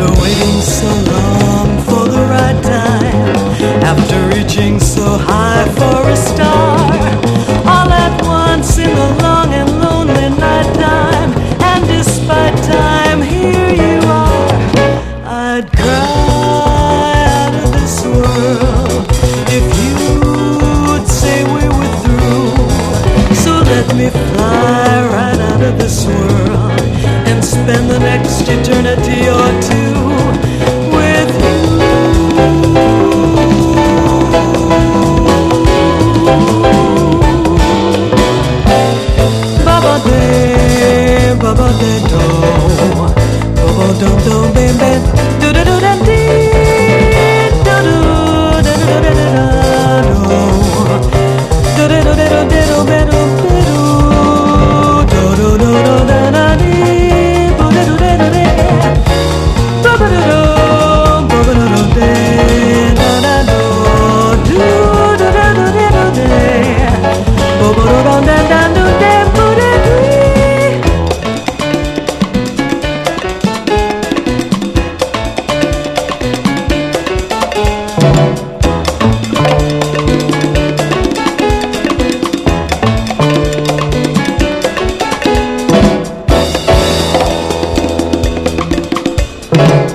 waiting so long for the right time, after reaching so high for a star, all at once in the long and lonely night time, and despite time, here you are. I'd cry out of this world if you'd say we were through. So let me fly right out of this world and spend the next eternity or two with you. Baba de do, baba dum dum baby.